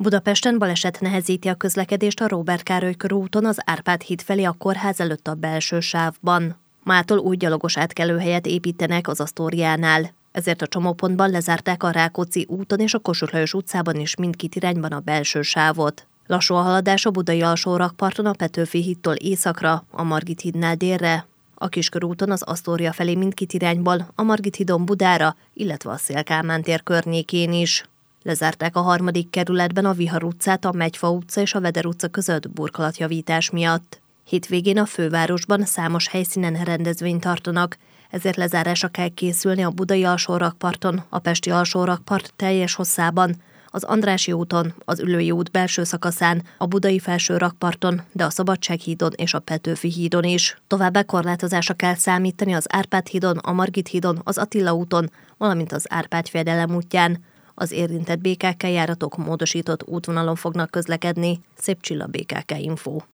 Budapesten baleset nehezíti a közlekedést a Róbert Károly körúton az Árpád híd felé a kórház előtt a belső sávban. Mától új gyalogos átkelőhelyet építenek az Asztóriánál. Ezért a csomópontban lezárták a Rákóczi úton és a Kossuth Lajos utcában is mindkét irányban a belső sávot. Lassú a haladás a budai alsórakparton a Petőfi hídtól északra, a Margit hídnál délre, a Kiskörúton az Asztória felé mindkét irányból, a Margit hídon Budára, illetve a Széll-Kálmán tér környékén is. Lezárták a 3. kerületben a Vihar utcát, a Megyfa utca és a Veder utca között burkolatjavítás miatt. Hétvégén a fővárosban számos helyszínen rendezvényt tartanak, ezért lezárásra kell készülni a budai alsórakparton, a pesti alsórakpart teljes hosszában, az Andrássy úton, az Üllői út belső szakaszán, a budai felső rakparton, de a Szabadsághídon és a Petőfi hídon is. Továbbá korlátozásra kell számítani az Árpád hídon, a Margit hídon, az Attila úton, valamint az Árpád-fejedelem útján. Az érintett BKK járatok módosított útvonalon fognak közlekedni. Szép Csilla, BKK Info.